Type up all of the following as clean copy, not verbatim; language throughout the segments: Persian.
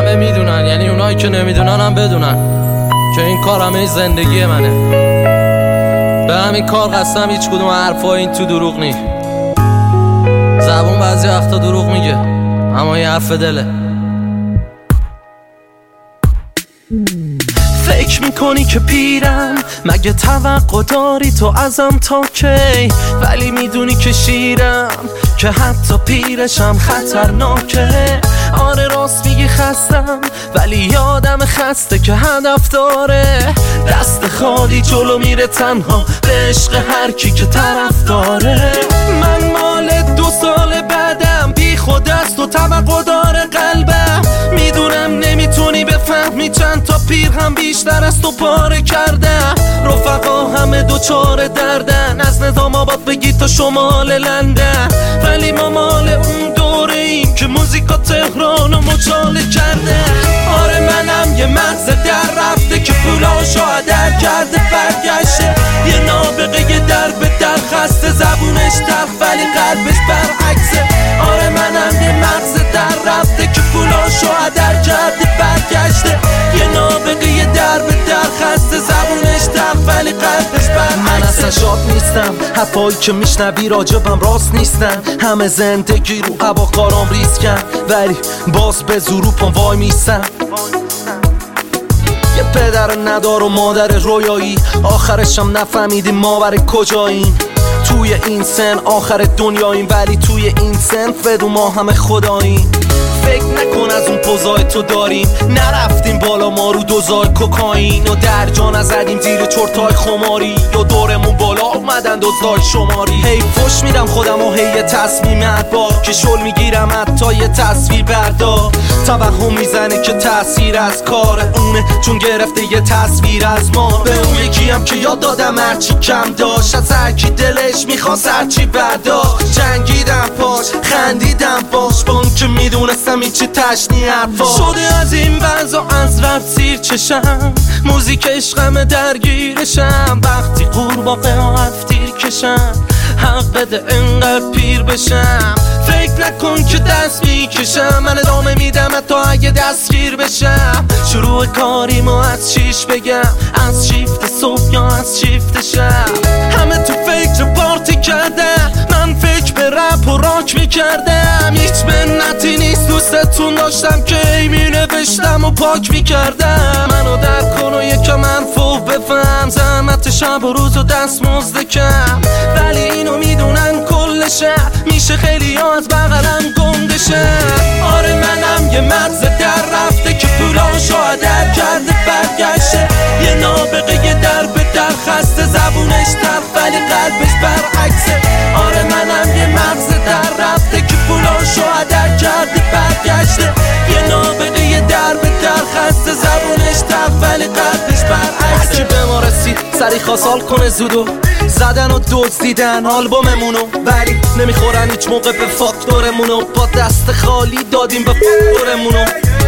همه میدونن، یعنی اونایی که نمیدونن هم بدونن که این کار همه زندگی منه. به همین کار قسم هیچ کدوم حرفا این تو دروغ نی. زبون بعضی وقتا دروغ میگه اما این حرف دله. فکر میکنی که پیرم، مگه توقع داری تو ازم تا کی؟ ولی میدونی که شیرم، که حتی پیرشم خطرناکه. آره راست میگی خستم، ولی یادم خسته که هدف داره. دست خالی جلو میره تنها به عشق هر کی که طرف داره. من مال 2 سال بعدم، بی خود است و توقع داره قلبم. میدونم نمیتونی بفهمی چند تا پیر هم بیشتر از تو پاره کردم. رفقا همه دوچار دردن، از نظام آباد بگی تا شمال لندن. ولی ما مال اون دوره ایم که موزیکا تهران و مچاله کرده. آره منم یه مغز در رفته که پولاشو هدر کرده برگشته. یه نابغه یه در به در خسته، زبونش تلخ ولی قلبش برعکسه. آره منم یه مغز در رفته که پولاشو هدر کرده برگشته. یه نابغه یه در به در خسته، زبونش تلخ ولی قلبش برعکسه. من اصلا شاد نیستم، حرفایی که میشنوی راجبم راست نیستن. همه زندگی رو هواکارام ریسکن، ولی باز به زور رو پام وای میستم. یه پدر ندار و مادر رویایی، آخرشم نفهمیدیم ما برای کجاییم. توی این سن آخر دنیاییم، ولی توی این سن فدو ما همه خداییم. فکر نکن از اون پوزای تو داریم، نرفتیم بالا ما رو دوزای کوکائین. و در جا نزدیم زیر چرتای خماری، یا دورمون بالا اومدن دوزای شماری. هی فش میدم خودم و هی تصمیم ادبار، که شل میگیرم حتی یه تصویر بردار. توهم میزنه که تأثیر از کار اونه، چون گرفته یه تصویر از ما. به اون یکی هم که یاد دادم هرچی کم داشت، از هرکی دلش میخواست هرچی برداشت. جنگیدم پاش خندیدم باش، با اون که میدونستم هیچی تشنی حرفا شده. از این وضع از رفت سیر چشم، موزیک عشقم درگیرشم. وقتی قورباغه ها هفتیر کشم، حق بده انقدر پیر بشم. فکر نکن که دست میکشم، من ادامه میدم حتی اگه دستگیر بشم. شروع کاریمو از 6 بگم، از شیفت صبح یا از شیفت شب. همه تو فکر پارتی کردم، من فکر به رپ و راک میکردم. هیچ منتی نیست دوستتون داشتم که ای مینوشتم و پاک میکردم. منو در کن و یکم حرفو بفهم، زحمت شب و روز و دست مزدکم. ولی اینو میدونن کل شهر، میشه خیلی ها از بغلم گندشه. آره منم یه مغز در رفته که پولاشو هدر کرده برگشته. یه نابغه یه در به در خسته، زبونش تلخ ولی قلبش برعکسه. آره منم یه مغز در رفته که پولاشو هدر کرده برگشته. یه نابغه یه در به در خسته، زبونش تلخ ولی قلبش برعکسه. هرکی به ما رسید سری خواست کنه زودو، زدن و دزدیدن آلبوممونو، ولی نمیخورن هیچ موقع به فاکتورمونو. با دست خالی دادیم به فاکتورمونو،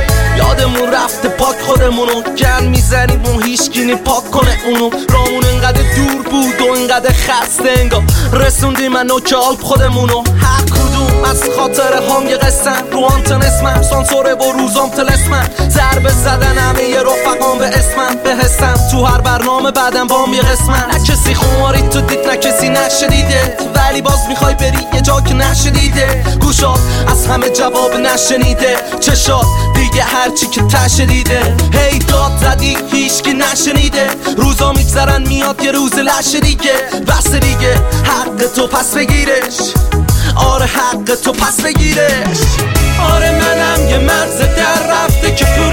یادمون رفته پاک خودمونو. گن میزنیم اون هیچکی پاک کنه اونو. رامون انقدر دور بود و انقدر خسته، انگار رسوندیم من نوک آلب خودمونو. هر کدوم از خاطر هم یه قسم، رو آنتن اسمم سانسوره و روزام تلسمم. ضربه زدن همه یه رفقام به اسمم، به حسم تو هر برنامه بعدم بام یه قسمم. نه کسی خماری تو دید نه کسی نشدیده، ولی باز میخوای بری یه جا که نشدیده. گوشات از همه جواب نشنیده، چشات دیگه هرچی که تشدیده. هی داد زدی هیچکی نشنیده، روزا میگذرن میاد یه روز لشه دیگه. بس دیگه حق تو پس بگیرش، آره حق تو پس بگیرش. آره منم یه مغز در رفته که